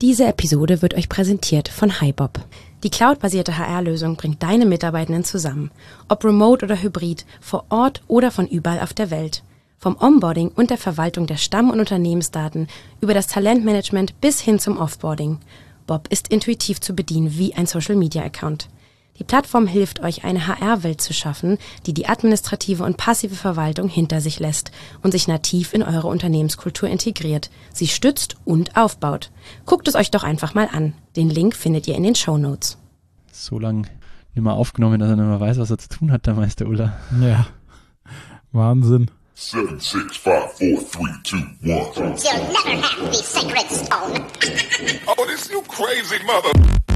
Diese Episode wird euch präsentiert von HiBob. Die cloudbasierte HR-Lösung bringt deine Mitarbeitenden zusammen. Ob remote oder hybrid, vor Ort oder von überall auf der Welt. Vom Onboarding und der Verwaltung der Stamm- und Unternehmensdaten über das Talentmanagement bis hin zum Offboarding. Bob ist intuitiv zu bedienen wie ein Social-Media-Account. Die Plattform hilft euch, eine HR-Welt zu schaffen, die die administrative und passive Verwaltung hinter sich lässt und sich nativ in eure Unternehmenskultur integriert, sie stützt und aufbaut. Guckt es euch doch einfach mal an. Den Link findet ihr in den Shownotes. So lange nicht mehr aufgenommen, dass er nicht mehr weiß, was er zu tun hat, der Meister Ulla. Ja, Wahnsinn. 7, 6, 5, 4, 3, 2, 1. You'll never have the sacred stone. Oh, this you crazy mother.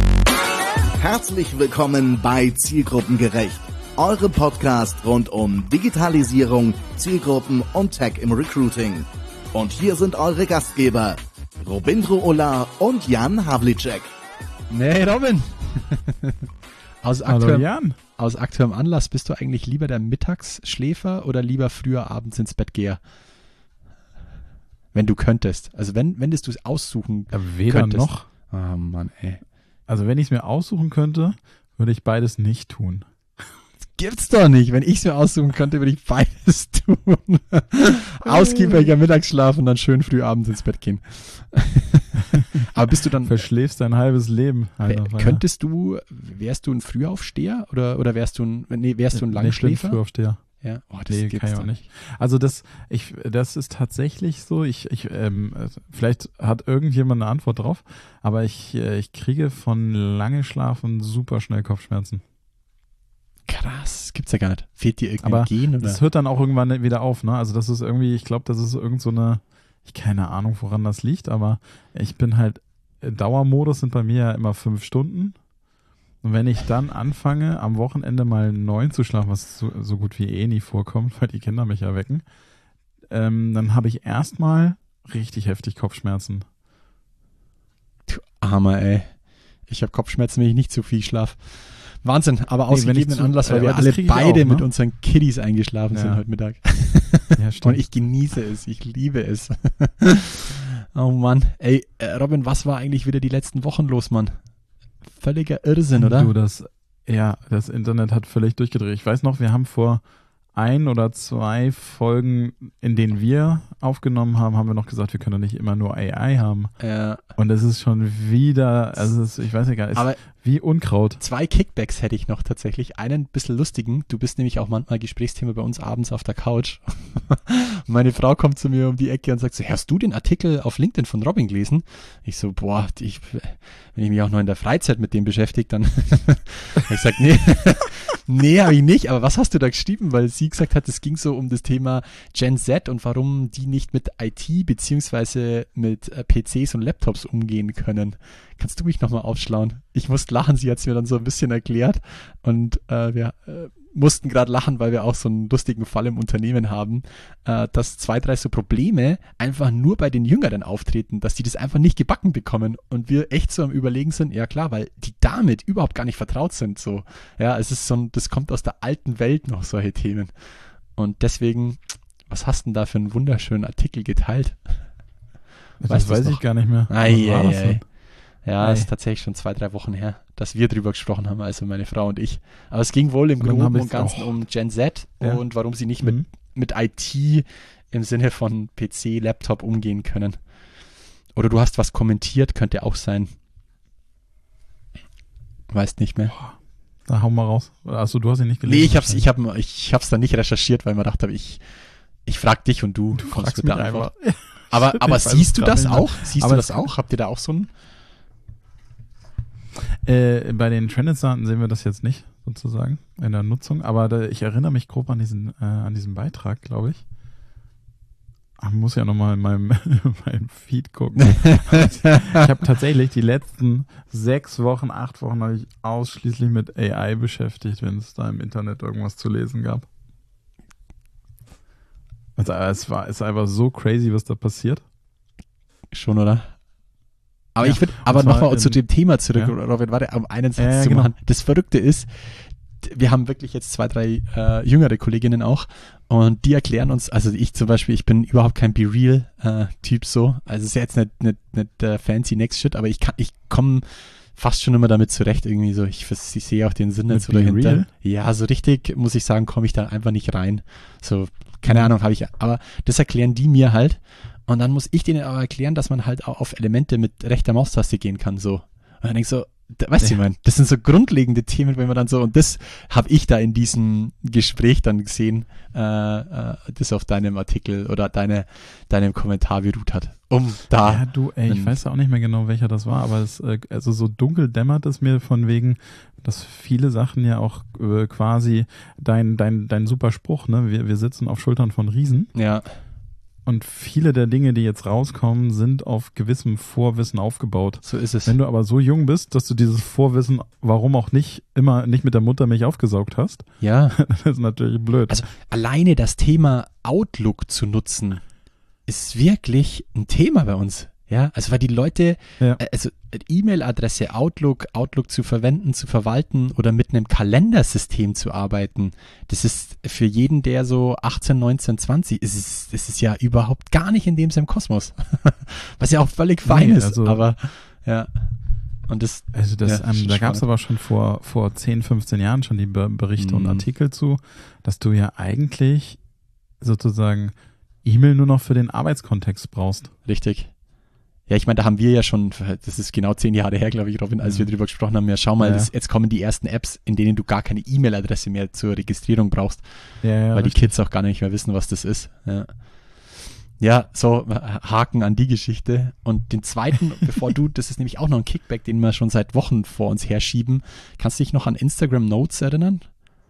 Herzlich willkommen bei Zielgruppengerecht, eurem Podcast rund um Digitalisierung, Zielgruppen und Tech im Recruiting. Und hier sind eure Gastgeber, Robindro Ulla und Jan Havlicek. Nee, Robin. Hallo Jan. Aus aktuellem Anlass, bist du eigentlich lieber der Mittagsschläfer oder lieber früher abends ins Bett geher? Wenn du könntest. Also wenn du es aussuchen Weder könntest. noch. Ah, Mann, ey. Also wenn ich es mir aussuchen könnte, würde ich beides nicht tun. Gibt's doch nicht. Wenn ich es mir aussuchen könnte, würde ich beides tun. Ausgiebiger Mittagsschlaf und dann schön früh abends ins Bett gehen. Aber bist du dann... Verschläfst dein halbes Leben. Wärst du ein Frühaufsteher oder wärst du ein Langschläfer? Ich bin Frühaufsteher. Ja. Oh, das Nee, gibt's kann ich doch auch nicht. Also das ist tatsächlich so, vielleicht hat irgendjemand eine Antwort drauf, aber ich kriege von lange Schlafen super schnell Kopfschmerzen. Krass, gibt's ja gar nicht. Fehlt dir irgendein Gen? Oder? Das hört dann auch irgendwann wieder auf, ne? Also das ist irgendwie, ich glaube, das ist irgend so eine, keine Ahnung, woran das liegt, aber ich bin halt, Dauermodus sind bei mir ja immer 5 Stunden. Und wenn ich dann anfange, am Wochenende mal 9 zu schlafen, was so gut wie nie vorkommt, weil die Kinder mich ja wecken, dann habe ich erstmal richtig heftig Kopfschmerzen. Du Armer, ey. Ich habe Kopfschmerzen, wenn ich nicht zu viel schlafe. Wahnsinn, aber aus gegebenen Anlass, weil wir alle beide mit unseren Kiddies eingeschlafen sind heute Mittag. Ja, stimmt. Und ich genieße es, ich liebe es. Oh Mann, ey, Robin, was war eigentlich wieder die letzten Wochen los, Mann? Völliger Irrsinn, oder? Du, das Internet hat völlig durchgedreht. Ich weiß noch, wir haben vor 1 oder 2 Folgen, in denen wir aufgenommen haben, haben wir noch gesagt, wir können doch nicht immer nur AI haben. Ja. Und es ist schon wieder, ich weiß nicht gar nicht, wie Unkraut. 2 Kickbacks hätte ich noch tatsächlich. Einen bisschen lustigen. Du bist nämlich auch manchmal Gesprächsthema bei uns abends auf der Couch. Meine Frau kommt zu mir um die Ecke und sagt so, hast du den Artikel auf LinkedIn von Robin gelesen? Ich so, wenn ich mich auch noch in der Freizeit mit dem beschäftige, dann ich sag, nee, habe ich nicht. Aber was hast du da geschrieben? Weil sie gesagt hat, es ging so um das Thema Gen Z und warum die nicht mit IT beziehungsweise mit PCs und Laptops umgehen können. Kannst du mich nochmal aufschlauen? Ich musste lachen, sie hat es mir dann so ein bisschen erklärt und wir mussten gerade lachen, weil wir auch so einen lustigen Fall im Unternehmen haben, dass 2, 3 so Probleme einfach nur bei den Jüngeren auftreten, dass die das einfach nicht gebacken bekommen und wir echt so am Überlegen sind, ja klar, weil die damit überhaupt gar nicht vertraut sind, so. Ja, es ist das kommt aus der alten Welt noch, solche Themen. Und deswegen, was hast du denn da für einen wunderschönen Artikel geteilt? Das weiß ich gar nicht mehr. Ja, ist tatsächlich schon 2, 3 Wochen her, dass wir drüber gesprochen haben, also meine Frau und ich. Aber es ging wohl im Groben und Ganzen um Gen Z und warum sie nicht mit IT im Sinne von PC, Laptop umgehen können. Oder du hast was kommentiert, könnte auch sein. Weißt nicht mehr. Da hau mal raus. Achso, du hast ihn nicht gelesen. Nee, ich hab's dann nicht recherchiert, weil man dachte, ich frag dich und du kommst mit der Antwort. Aber siehst du das auch? Habt ihr da auch so ein... Bei den Trended-Daten sehen wir das jetzt nicht, sozusagen, in der Nutzung. Aber ich erinnere mich grob an diesen Beitrag, glaube ich. Ich muss ja nochmal in meinem Feed gucken. Ich habe tatsächlich die letzten 6 Wochen, 8 Wochen habe ich ausschließlich mit AI beschäftigt, wenn es da im Internet irgendwas zu lesen gab. Also es ist einfach so crazy, was da passiert. Schon, oder? Aber nochmal zu dem Thema zurück, Robin, warte, um einen Satz zu machen. Das Verrückte ist, wir haben wirklich jetzt 2, 3 jüngere Kolleginnen auch und die erklären uns, also ich zum Beispiel, ich bin überhaupt kein Be-Real-Typ so, also es ist ja jetzt nicht fancy Next Shit, aber ich komme fast schon immer damit zurecht irgendwie so, ich sehe auch den Sinn jetzt so dahinter. Ja, so richtig, muss ich sagen, komme ich da einfach nicht rein. So, keine Ahnung, aber das erklären die mir halt und dann muss ich denen aber erklären, dass man halt auch auf Elemente mit rechter Maustaste gehen kann, so. Und dann denk ich so, weißt du, ich meine, das sind so grundlegende Themen, wenn man dann so, und das habe ich da in diesem Gespräch dann gesehen, das auf deinem Artikel oder deinem Kommentar beruht hat. Ja, ich weiß ja auch nicht mehr genau, welcher das war, aber also so dunkel dämmert es mir von wegen, dass viele Sachen ja auch quasi dein super Spruch, ne, wir sitzen auf Schultern von Riesen. Ja. Und viele der Dinge, die jetzt rauskommen, sind auf gewissem Vorwissen aufgebaut. So ist es. Wenn du aber so jung bist, dass du dieses Vorwissen, warum auch nicht, immer nicht mit der Muttermilch aufgesaugt hast, ja, das ist natürlich blöd. Also alleine das Thema Outlook zu nutzen, ist wirklich ein Thema bei uns. Ja, also weil die Leute, also E-Mail-Adresse, Outlook zu verwenden, zu verwalten oder mit einem Kalendersystem zu arbeiten, das ist für jeden, der so 18, 19, 20 ist, das ist ja überhaupt gar nicht in dem seinem Kosmos. Was ja auch völlig fein ist, also, aber ja. Und das, da gab es aber schon vor 10, 15 Jahren schon die Berichte und Artikel zu, dass du ja eigentlich sozusagen E-Mail nur noch für den Arbeitskontext brauchst. Richtig. Ja, ich meine, da haben wir ja schon, das ist genau 10 Jahre her, glaube ich, Robin, als wir drüber gesprochen haben, ja, schau mal, jetzt kommen die ersten Apps, in denen du gar keine E-Mail-Adresse mehr zur Registrierung brauchst, weil richtig. Die Kids auch gar nicht mehr wissen, was das ist. Ja, so Haken an die Geschichte. Und den zweiten, bevor das ist nämlich auch noch ein Kickback, den wir schon seit Wochen vor uns herschieben. Kannst du dich noch an Instagram Notes erinnern?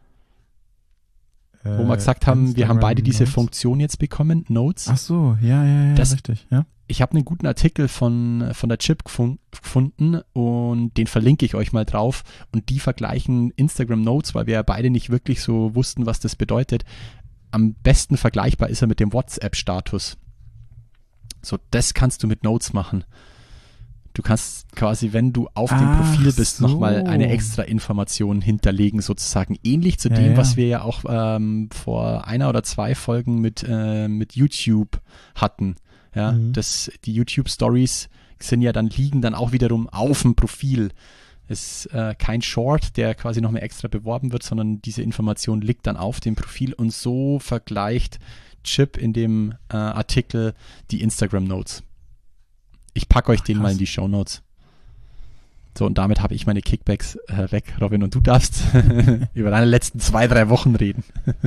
Wo wir gesagt haben, wir haben beide diese Funktion jetzt bekommen, Notes. Ach so, ja, das, richtig, ja. Ich habe einen guten Artikel von der Chip gefunden und den verlinke ich euch mal drauf und die vergleichen Instagram Notes, weil wir ja beide nicht wirklich so wussten, was das bedeutet. Am besten vergleichbar ist er mit dem WhatsApp-Status. So, das kannst du mit Notes machen. Du kannst quasi, wenn du auf dem Profil bist, nochmal eine extra Information hinterlegen, sozusagen. Ähnlich zu dem, was wir ja auch vor 1 oder 2 Folgen mit YouTube hatten. Ja, die YouTube-Stories liegen dann auch wiederum auf dem Profil. Es ist kein Short, der quasi noch mehr extra beworben wird, sondern diese Information liegt dann auf dem Profil und so vergleicht Chip in dem Artikel die Instagram-Notes. Ich packe euch den mal in die Shownotes. So, und damit habe ich meine Kickbacks weg, Robin, und du darfst über deine letzten 2, 3 Wochen reden.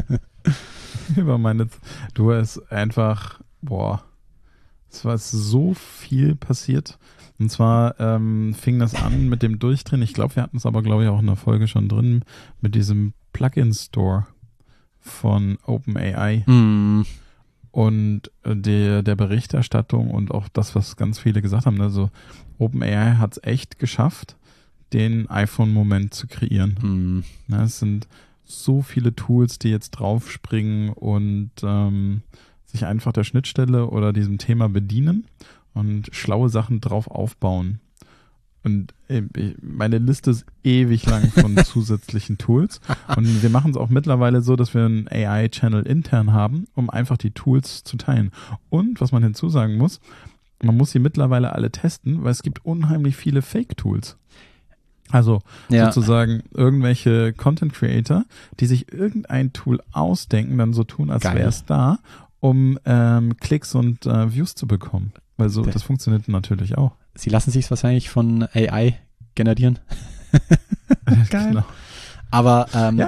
Du hast einfach, es war so viel passiert. Und zwar fing das an mit dem Durchdrehen. Ich glaube, wir hatten es aber, auch in der Folge schon drin, mit diesem Plugin-Store von OpenAI. Und der Berichterstattung und auch das, was ganz viele gesagt haben. Also OpenAI hat es echt geschafft, den iPhone-Moment zu kreieren. Es sind so viele Tools, die jetzt draufspringen und sich einfach der Schnittstelle oder diesem Thema bedienen und schlaue Sachen drauf aufbauen. Und meine Liste ist ewig lang von zusätzlichen Tools. Und wir machen es auch mittlerweile so, dass wir einen AI-Channel intern haben, um einfach die Tools zu teilen. Und was man hinzusagen muss, man muss sie mittlerweile alle testen, weil es gibt unheimlich viele Fake-Tools. Also sozusagen irgendwelche Content-Creator, die sich irgendein Tool ausdenken, dann so tun, als wäre es da, um Klicks und Views zu bekommen. Weil das funktioniert natürlich auch. Sie lassen sich es wahrscheinlich von AI generieren. Geil. Genau. Aber,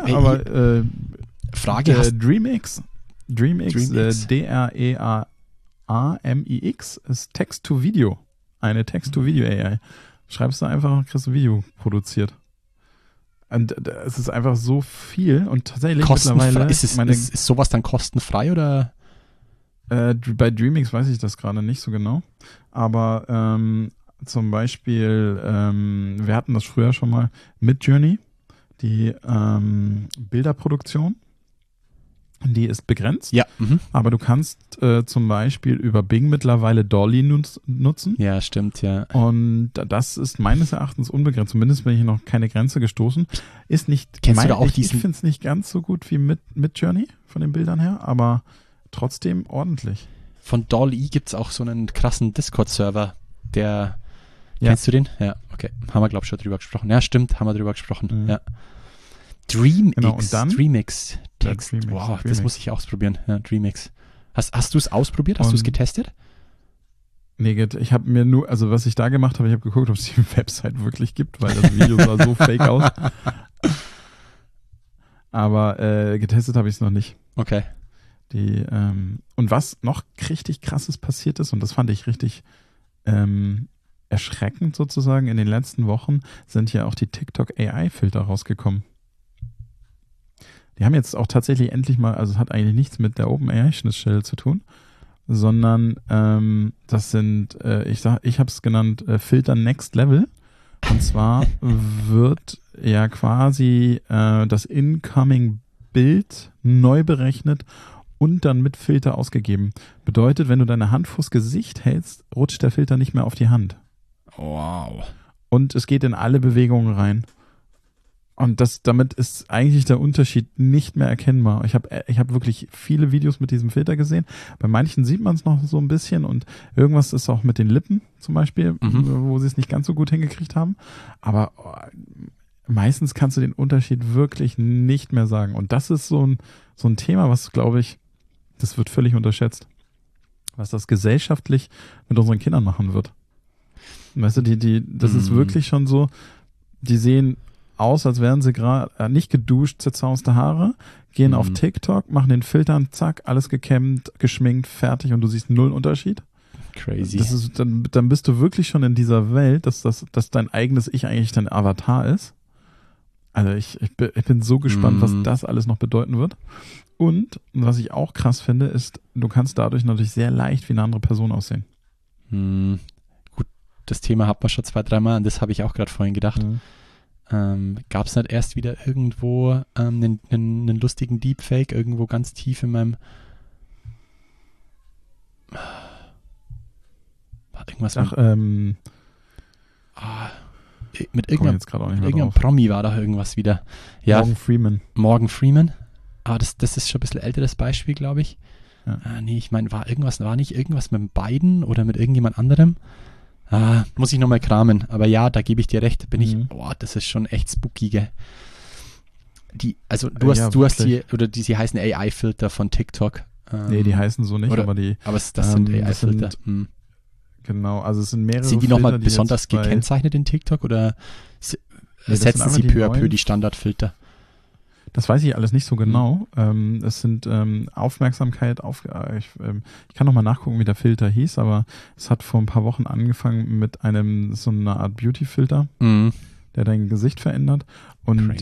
Frage Dreamix, DREAMIX ist Text-to-Video. Eine Text-to-Video-AI. Schreibst du einfach, kriegst du Video produziert. Und es ist einfach so viel und tatsächlich mittlerweile... Ist sowas dann kostenfrei oder... Bei Dreamix weiß ich das gerade nicht so genau, aber zum Beispiel, wir hatten das früher schon mal mit Journey, die Bilderproduktion, Die ist begrenzt, Ja. aber du kannst zum Beispiel über Bing mittlerweile Dolly nutzen. Ja, stimmt, ja. Und das ist meines Erachtens unbegrenzt. Zumindest bin ich noch keine Grenze gestoßen. Ist nicht. Kennst du da auch ich diesen- finde es nicht ganz so gut wie mit Journey von den Bildern her, aber trotzdem ordentlich. Von DALL-E gibt es auch so einen krassen Discord-Server, der. Ja. Kennst du den? Ja, okay. Haben wir, glaube ich, schon drüber gesprochen. Ja, stimmt, haben wir drüber gesprochen. Mhm. Ja. DreamX. Genau, und dann- DreamX. Text. Ja, DreamX, Wow, das DreamX. muss ich ausprobieren. Ja, DreamX. Hast du es ausprobiert? Hast du es Und- getestet? Nee, ich habe mir nur, also was ich da gemacht habe, ich habe geguckt, ob es die Website wirklich gibt, weil das Video sah so fake aus. Aber getestet habe ich es noch nicht. Okay. Und was noch richtig krasses passiert ist, und das fand ich richtig erschreckend sozusagen, in den letzten Wochen sind ja auch die TikTok AI-Filter rausgekommen. Die haben jetzt auch tatsächlich endlich mal, also es hat eigentlich nichts mit der OpenAI-Schnittstelle zu tun, sondern das sind, ich habe es genannt, Filter Next Level. Und zwar wird ja quasi das Incoming-Bild neu berechnet und dann mit Filter ausgegeben. Bedeutet, wenn du deine Hand vors Gesicht hältst, rutscht der Filter nicht mehr auf die Hand. Wow. Und es geht in alle Bewegungen rein. Und damit ist eigentlich der Unterschied nicht mehr erkennbar. Ich hab wirklich viele Videos mit diesem Filter gesehen. Bei manchen sieht man es noch so ein bisschen und irgendwas ist auch mit den Lippen zum Beispiel, wo sie es nicht ganz so gut hingekriegt haben. Aber meistens kannst du den Unterschied wirklich nicht mehr sagen. Und das ist so ein Thema, was, glaube ich, das wird völlig unterschätzt. Was das gesellschaftlich mit unseren Kindern machen wird. Weißt du, das ist wirklich schon so, die sehen aus, als wären sie gerade nicht geduscht, zerzauste Haare, gehen auf TikTok, machen den Filtern, zack, alles gekämmt, geschminkt, fertig und du siehst null Unterschied. Crazy. Das ist, dann bist du wirklich schon in dieser Welt, dass dein eigenes Ich eigentlich dein Avatar ist. Also ich bin so gespannt, was das alles noch bedeuten wird. Und was ich auch krass finde, ist, du kannst dadurch natürlich sehr leicht wie eine andere Person aussehen. Gut, das Thema hat man schon 2-3 Mal und das habe ich auch gerade vorhin gedacht. Gab es nicht erst wieder irgendwo einen lustigen Deepfake irgendwo ganz tief in meinem war irgendwas mit irgendeinem Promi war da irgendwas wieder. Ja, Morgan Freeman. Aber das ist schon ein bisschen älteres Beispiel, glaube ich. Ja. Nee, ich meine, war nicht irgendwas mit Biden oder mit irgendjemand anderem? Muss ich nochmal kramen. Aber ja, da gebe ich dir recht. Das ist schon echt spooky, gell? Sie heißen AI-Filter von TikTok. Nee, die heißen so nicht, aber das sind AI-Filter. Genau, also es sind mehrere. Sind die nochmal besonders gekennzeichnet in TikTok oder setzen sie peu à peu die Standardfilter? Das weiß ich alles nicht so genau. Es sind Aufmerksamkeit ich kann nochmal nachgucken, wie der Filter hieß, aber es hat vor ein paar Wochen angefangen mit so einer Art Beauty-Filter, der dein Gesicht verändert. Und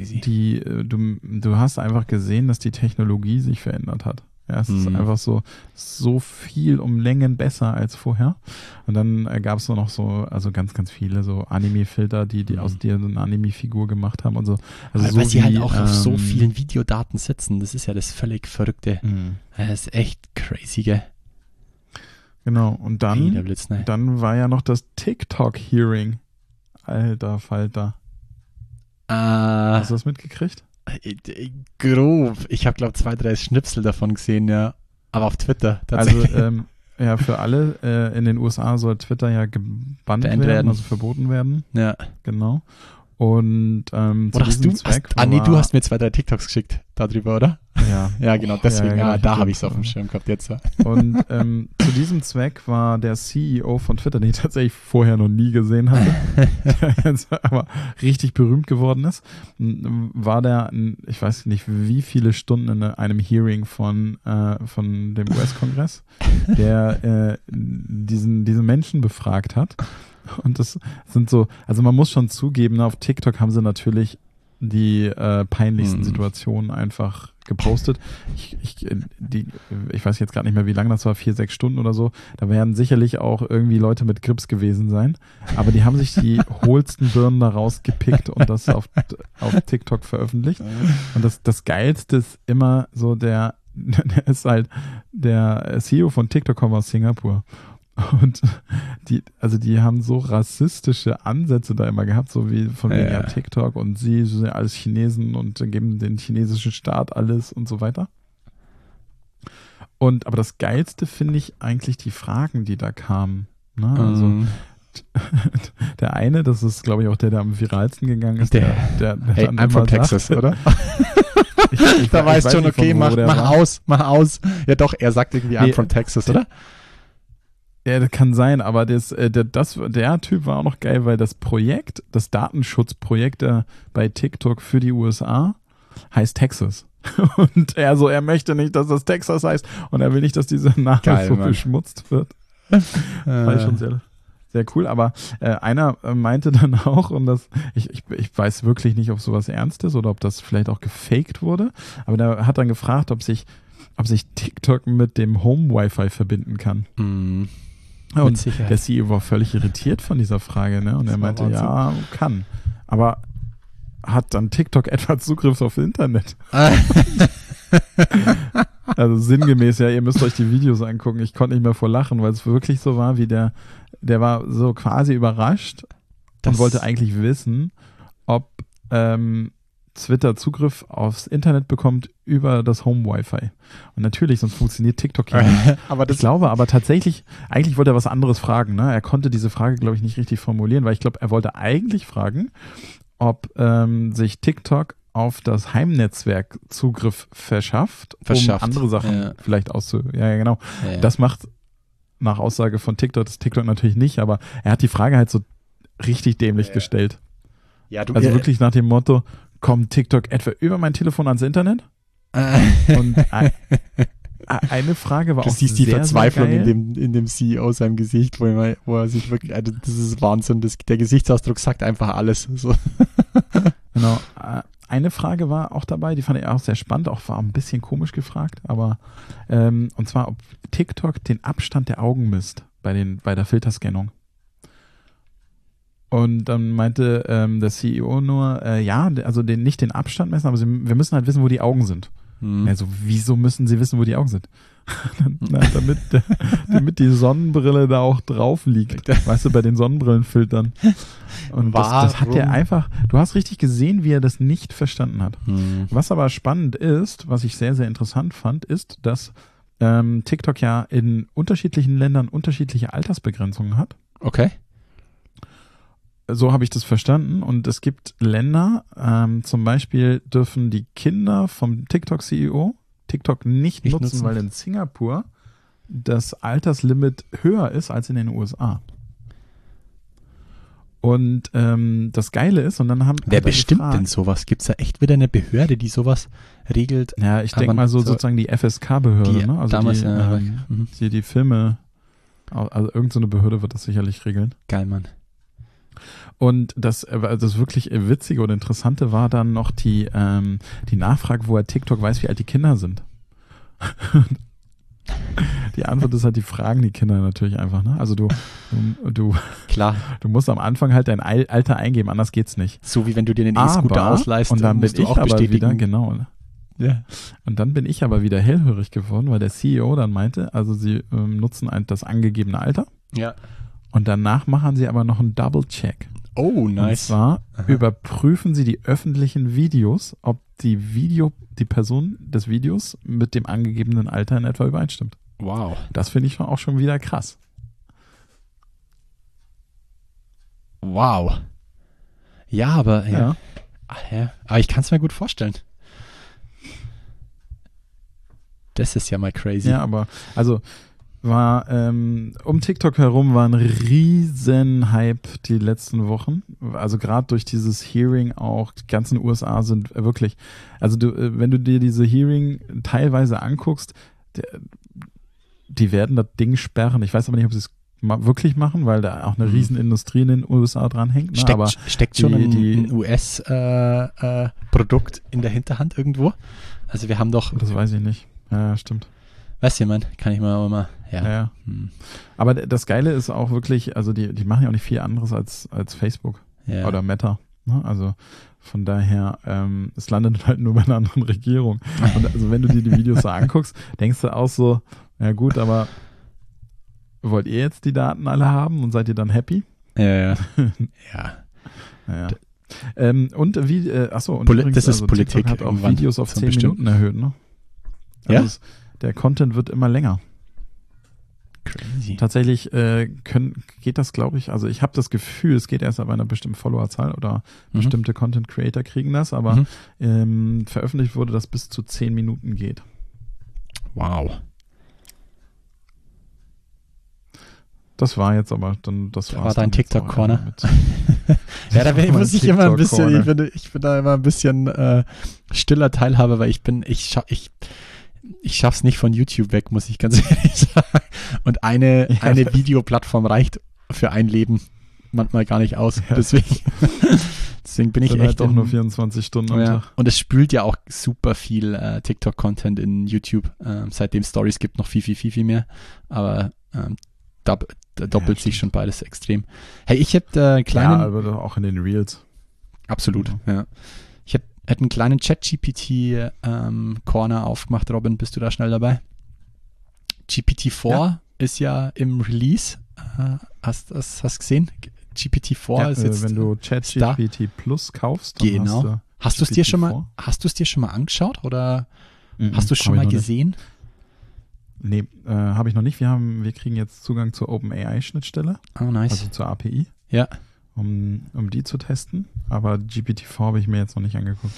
du hast einfach gesehen, dass die Technologie sich verändert hat. Ja, es ist einfach so viel um Längen besser als vorher. Und dann gab es noch also ganz, ganz viele so Anime-Filter, die aus dir so eine Anime-Figur gemacht haben und so. Also weil sie halt auch auf so vielen Videodaten sitzen. Das ist ja das völlig Verrückte. Das ist echt crazy, gell? Genau. Und dann war ja noch das TikTok-Hearing. Alter Falter. Hast du das mitgekriegt? Grob. Ich habe, glaube ich, 2-3 Schnipsel davon gesehen, ja. Aber auf Twitter tatsächlich. Also, für alle, in den USA soll Twitter ja gebannt werden, also verboten werden. Ja. Genau. Und du hast mir 2-3 TikToks geschickt darüber, oder? Ja. Ja, genau, deswegen, ja, da habe ich es auf dem Schirm gehabt jetzt. Und zu diesem Zweck war der CEO von Twitter, den ich tatsächlich vorher noch nie gesehen hatte, der jetzt aber richtig berühmt geworden ist, war der, ich weiß nicht wie viele Stunden in einem Hearing von dem US-Kongress, der diese Menschen befragt hat. Und das sind so, also man muss schon zugeben, auf TikTok haben sie natürlich die peinlichsten Situationen einfach gepostet. Ich weiß jetzt gar nicht mehr, wie lange das war, 4-6 Stunden oder so. Da werden sicherlich auch irgendwie Leute mit Grips gewesen sein. Aber die haben sich die hohlsten Birnen da rausgepickt und das auf TikTok veröffentlicht. Und das Geilste ist immer so der ist halt der CEO von TikTok, kommt aus Singapur. Und die haben so rassistische Ansätze da immer gehabt, so wie von wegen ja TikTok und sie sind ja alles Chinesen und geben den chinesischen Staat alles und so weiter. Aber das Geilste finde ich eigentlich die Fragen, die da kamen. Ne? Also der eine, das ist glaube ich auch der am viralsten gegangen ist, der hey, I'm from Texas, sagt, oder? Da weißt schon, okay, mach aus. Ja doch, er sagt irgendwie I'm from Texas, oder? Ja, das kann sein, aber der Typ war auch noch geil, weil das Datenschutzprojekt bei TikTok für die USA heißt Texas. Und er möchte nicht, dass das Texas heißt und er will nicht, dass dieser Name so beschmutzt wird. Fand ich schon sehr, sehr cool, aber einer meinte dann auch, und ich weiß wirklich nicht, ob sowas ernst ist oder ob das vielleicht auch gefaked wurde, aber der hat dann gefragt, ob sich TikTok mit dem Home-Wi-Fi verbinden kann. Und der CEO war völlig irritiert von dieser Frage, ne? Und er meinte, ja, kann. Aber hat dann TikTok etwa Zugriff auf Internet? Also sinngemäß, ja, ihr müsst euch die Videos angucken. Ich konnte nicht mehr vor lachen, weil es wirklich so war, wie der war so quasi überrascht und wollte eigentlich wissen, ob Twitter Zugriff aufs Internet bekommt über das Home-Wi-Fi. Und natürlich, sonst funktioniert TikTok ja nicht. Ich glaube aber tatsächlich, eigentlich wollte er was anderes fragen. Ne? Er konnte diese Frage, glaube ich, nicht richtig formulieren, weil ich glaube, er wollte eigentlich fragen, ob sich TikTok auf das Heimnetzwerk Zugriff verschafft, um andere Sachen vielleicht Ja, genau. Ja. Das macht nach Aussage von TikTok das TikTok natürlich nicht, aber er hat die Frage halt so richtig dämlich gestellt. Ja, also wirklich nach dem Motto, kommt TikTok etwa über mein Telefon ans Internet? Und eine Frage war auch sehr, sehr geil. Du siehst die Verzweiflung in dem CEO seinem Gesicht, wo er sich wirklich, also das ist Wahnsinn, der Gesichtsausdruck sagt einfach alles. So. Genau. Eine Frage war auch dabei, die fand ich auch sehr spannend, auch war ein bisschen komisch gefragt, aber und zwar, ob TikTok den Abstand der Augen misst bei der Filterscannung. Und dann meinte der CEO nur, also nicht den Abstand messen, aber wir müssen halt wissen, wo die Augen sind. Also, wieso müssen sie wissen, wo die Augen sind? Damit die Sonnenbrille da auch drauf liegt. Weißt du, bei den Sonnenbrillenfiltern. Und das hat er einfach, du hast richtig gesehen, wie er das nicht verstanden hat. Was aber spannend ist, was ich sehr, sehr interessant fand, ist, dass TikTok ja in unterschiedlichen Ländern unterschiedliche Altersbegrenzungen hat. Okay. So habe ich das verstanden. Und es gibt Länder, zum Beispiel dürfen die Kinder vom TikTok-CEO TikTok nicht nutzen, weil in Singapur das Alterslimit höher ist als in den USA. Und das Geile ist, und dann haben wer bestimmt denn sowas? Gibt es da echt wieder eine Behörde, die sowas regelt? Ja, ich denke mal sozusagen die FSK-Behörde, ne? Also damals, die Filme, also irgendeine Behörde wird das sicherlich regeln. Geil, Mann. Und das wirklich Witzige und Interessante war dann noch die Nachfrage, woher TikTok weiß, wie alt die Kinder sind. Die Antwort ist halt, die fragen die Kinder natürlich einfach. Ne? Also du musst am Anfang halt dein Alter eingeben, anders geht's nicht. So wie wenn du dir den E-Scooter ausleihst, und dann musst du auch bestätigen. Genau. Ja. Und dann bin ich aber wieder hellhörig geworden, weil der CEO dann meinte, also sie nutzen das angegebene Alter. Ja. Und danach machen sie aber noch einen Double-Check. Oh, nice. Und zwar überprüfen sie die öffentlichen Videos, ob die Person des Videos mit dem angegebenen Alter in etwa übereinstimmt. Wow. Das finde ich auch schon wieder krass. Wow. Ja, aber aber ich kann es mir gut vorstellen. Das ist ja mal crazy. Ja, aber also war um TikTok herum war ein riesen Hype die letzten Wochen. Also gerade durch dieses Hearing auch, die ganzen USA sind wirklich, also wenn du dir diese Hearing teilweise anguckst, die werden das Ding sperren. Ich weiß aber nicht, ob sie es wirklich machen, weil da auch eine riesen Industrie in den USA dran hängt. Ne? Steckt schon ein US-Produkt in der Hinterhand irgendwo? Also wir haben doch... Das weiß ich nicht. Ja, stimmt. Weißt du, man, kann ich mal Ja. Aber das Geile ist auch wirklich, also die machen ja auch nicht viel anderes als Facebook oder Meta. Ne? Also von daher, es landet halt nur bei einer anderen Regierung. Und also wenn du dir die Videos so anguckst, denkst du auch so, ja gut, aber wollt ihr jetzt die Daten alle haben und seid ihr dann happy? Ja. Ja. Und wie, und übrigens, das ist Politik. TikTok hat auch irgendwann Videos auf zum 10 Minuten erhöht, ne? Ja? Also der Content wird immer länger. Crazy. Tatsächlich geht das, glaube ich, also ich habe das Gefühl, es geht erst ab einer bestimmten Followerzahl oder bestimmte Content Creator kriegen das, aber veröffentlicht wurde, dass bis zu 10 Minuten geht. Wow. Das war jetzt aber dann, das war dein TikTok-Corner. Ja, da muss ich immer ein bisschen, ich bin da immer ein bisschen stiller Teilhaber, weil ich schaff's nicht von YouTube weg, muss ich ganz ehrlich sagen. Und eine Videoplattform reicht für ein Leben manchmal gar nicht aus. Ja. Deswegen bin ich dann echt halt doch nur 24 Stunden am Tag. Und es spült ja auch super viel TikTok-Content in YouTube. Seitdem Stories gibt, noch viel mehr. Aber da doppelt sich schon beides extrem. Hey, ich hätte kleinen... Ja, aber auch in den Reels. Absolut, ja. Ich hätte einen kleinen ChatGPT-Corner aufgemacht. Robin, bist du da schnell dabei? GPT-4 ist ja im Release. Hast du gesehen? GPT-4 ist jetzt wenn du ChatGPT Plus kaufst, dann genau. Hast du es dir schon mal angeschaut oder hast du es schon mal gesehen? Nee, habe ich noch nicht. Wir kriegen jetzt Zugang zur OpenAI-Schnittstelle. Oh, nice. Also zur API. Ja. Um die zu testen. Aber GPT-4 habe ich mir jetzt noch nicht angeguckt.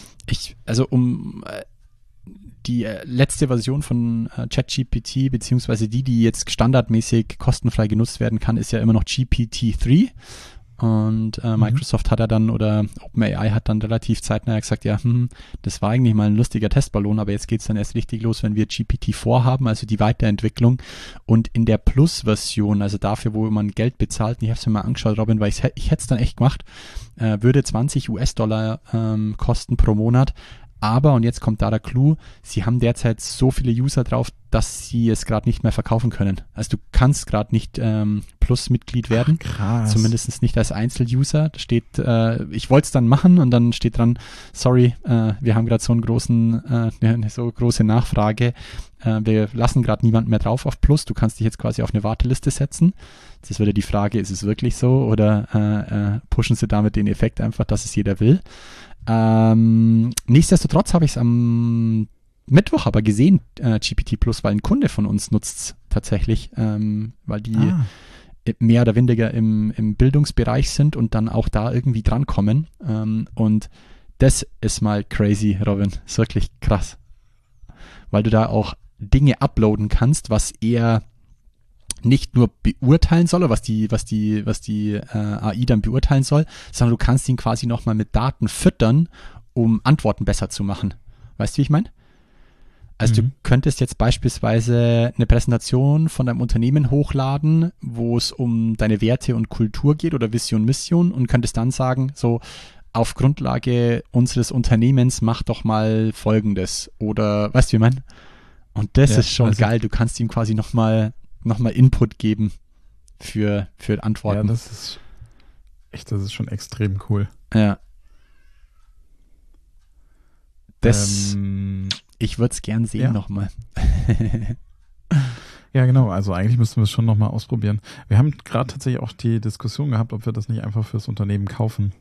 Die letzte Version von ChatGPT, beziehungsweise die jetzt standardmäßig kostenfrei genutzt werden kann, ist ja immer noch GPT-3. Und Microsoft hat oder OpenAI hat dann relativ zeitnah gesagt, ja, das war eigentlich mal ein lustiger Testballon, aber jetzt geht's dann erst richtig los, wenn wir GPT-4 haben, also die Weiterentwicklung. Und in der Plus-Version, also dafür, wo man Geld bezahlt, und ich habe es mir mal angeschaut, Robin, weil ich hätte es dann echt gemacht, würde $20 kosten pro Monat. Aber, und jetzt kommt da der Clou, sie haben derzeit so viele User drauf, dass sie es gerade nicht mehr verkaufen können. Also du kannst gerade nicht Plus-Mitglied werden. Ach, krass. Zumindest nicht als Einzeluser. Da steht, ich wollte es dann machen und dann steht dran, sorry, wir haben gerade eine so große Nachfrage. Wir lassen gerade niemanden mehr drauf auf Plus. Du kannst dich jetzt quasi auf eine Warteliste setzen. Jetzt ist wieder die Frage, ist es wirklich so oder pushen sie damit den Effekt einfach, dass es jeder will? Nichtsdestotrotz habe ich es am Mittwoch aber gesehen, GPT Plus, weil ein Kunde von uns nutzt es tatsächlich, weil die mehr oder weniger im Bildungsbereich sind und dann auch da irgendwie drankommen. Und das ist mal crazy, Robin. Ist wirklich krass. Weil du da auch Dinge uploaden kannst, was er nicht nur beurteilen soll, oder was die AI dann beurteilen soll, sondern du kannst ihn quasi nochmal mit Daten füttern, um Antworten besser zu machen. Weißt du, wie ich meine? Also du könntest jetzt beispielsweise eine Präsentation von deinem Unternehmen hochladen, wo es um deine Werte und Kultur geht oder Vision, Mission und könntest dann sagen, so auf Grundlage unseres Unternehmens mach doch mal Folgendes oder weißt du, wie ich meine? Und das ist schon geil, du kannst ihm quasi nochmal Input geben für Antworten. Ja, das ist schon extrem cool. Ja. Ich würde es gern sehen nochmal. Ja, genau. Also eigentlich müssten wir es schon nochmal ausprobieren. Wir haben gerade tatsächlich auch die Diskussion gehabt, ob wir das nicht einfach fürs Unternehmen kaufen.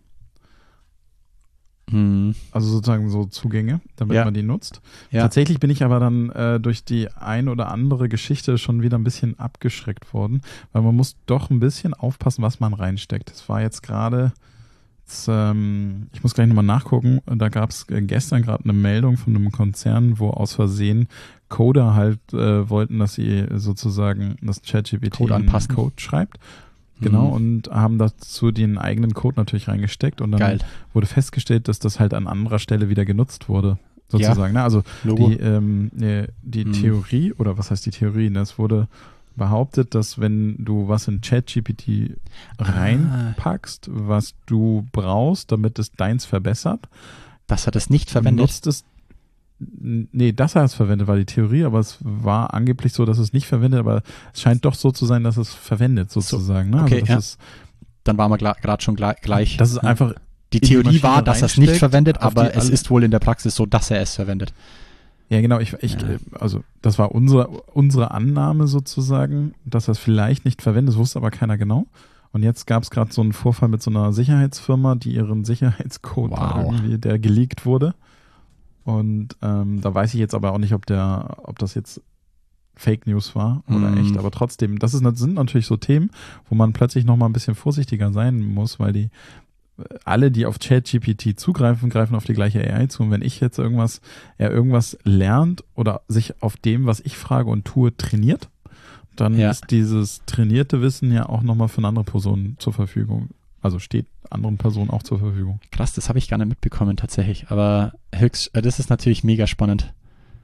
Also sozusagen so Zugänge, damit man die nutzt. Ja. Tatsächlich bin ich aber dann durch die ein oder andere Geschichte schon wieder ein bisschen abgeschreckt worden, weil man muss doch ein bisschen aufpassen, was man reinsteckt. Es war jetzt gerade, ich muss gleich nochmal nachgucken, da gab es gestern gerade eine Meldung von einem Konzern, wo aus Versehen Coder halt wollten, dass sie sozusagen das ChatGPT Code schreibt. Genau, und haben dazu den eigenen Code natürlich reingesteckt und dann wurde festgestellt, dass das halt an anderer Stelle wieder genutzt wurde, sozusagen. Ja. Also die Theorie, oder was heißt die Theorie? Es wurde behauptet, dass wenn du was in ChatGPT reinpackst, was du brauchst, damit es deins verbessert, dass er das nicht verwendet. Nutzt es. Nee, das hat es verwendet, war die Theorie, aber es war angeblich so, dass es nicht verwendet, aber es scheint doch so zu sein, dass es verwendet, sozusagen. Ne? Okay, also das ist, dann waren wir gerade schon gleich. Das ist einfach Die in die Theorie Maschine war, dass er es nicht reinsteckt, verwendet, auf aber die es alle- ist wohl in der Praxis so, dass er es verwendet. Ja, genau, also das war unsere Annahme sozusagen, dass er es vielleicht nicht verwendet, das wusste aber keiner genau. Und jetzt gab es gerade so einen Vorfall mit so einer Sicherheitsfirma, die ihren Sicherheitscode da irgendwie, der geleakt wurde. Und da weiß ich jetzt aber auch nicht, ob das jetzt Fake News war oder echt, aber trotzdem, sind natürlich so Themen, wo man plötzlich nochmal ein bisschen vorsichtiger sein muss, weil alle, die auf ChatGPT zugreifen, greifen auf die gleiche AI zu. Und wenn ich jetzt irgendwas lernt oder sich auf dem, was ich frage und tue, trainiert, dann ist dieses trainierte Wissen ja auch nochmal für eine andere Person zur Verfügung. Also steht anderen Personen auch zur Verfügung. Krass, das habe ich gar nicht mitbekommen tatsächlich, aber das ist natürlich mega spannend.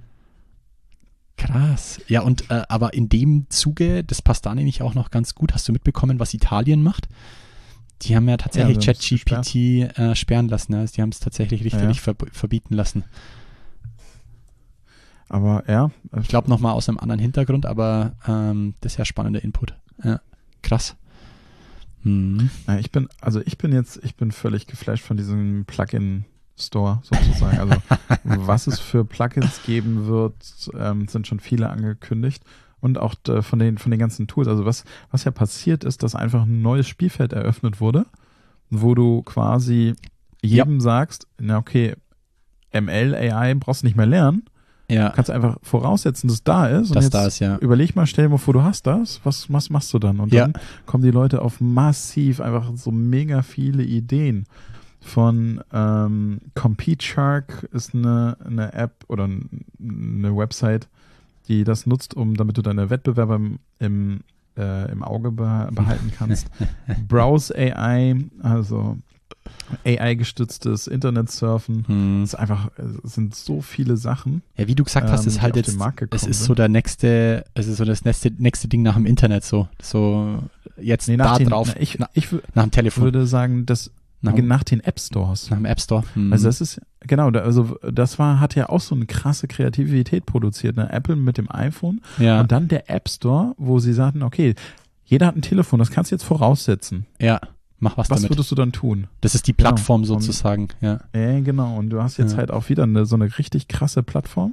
Krass. Ja, und aber in dem Zuge, das passt da nämlich auch noch ganz gut, hast du mitbekommen, was Italien macht? Die haben ja tatsächlich ChatGPT sperren lassen. Also die haben es tatsächlich richterlich verbieten lassen. Aber ja. Ich glaube nochmal aus einem anderen Hintergrund, aber das ist ja spannender Input. Ja, krass. Ja, ich bin völlig geflasht von diesem Plugin-Store sozusagen. Also was es für Plugins geben wird, sind schon viele angekündigt. Und auch von den ganzen Tools. Also was ja passiert ist, dass einfach ein neues Spielfeld eröffnet wurde, wo du quasi jedem sagst, na okay, ML, AI brauchst du nicht mehr lernen. Ja. Du kannst einfach voraussetzen, dass es da ist. Und dass jetzt da ist, ja. Überleg mal, stell dir mal vor, du hast das. Was machst du dann? Und dann kommen die Leute auf massiv einfach so mega viele Ideen. Von Compete Shark ist eine App oder eine Website, die das nutzt, damit du deine Wettbewerber im Auge behalten kannst. Browse AI, also AI-gestütztes Internetsurfen. Es sind so viele Sachen. Ja, wie du gesagt hast, ist halt jetzt, es ist so das nächste Ding nach dem Internet so jetzt nach dem Telefon. Ich würde sagen, dass nach den App Stores. Nach dem App Store. Also das ist, genau, hat ja auch so eine krasse Kreativität produziert. Ne? Apple mit dem iPhone und dann der App Store, wo sie sagten, okay, jeder hat ein Telefon, das kannst du jetzt voraussetzen. Ja, mach was damit. Was würdest du dann tun? Das ist die Plattform sozusagen, ja. Ja, genau. Und du hast jetzt halt auch wieder so eine richtig krasse Plattform,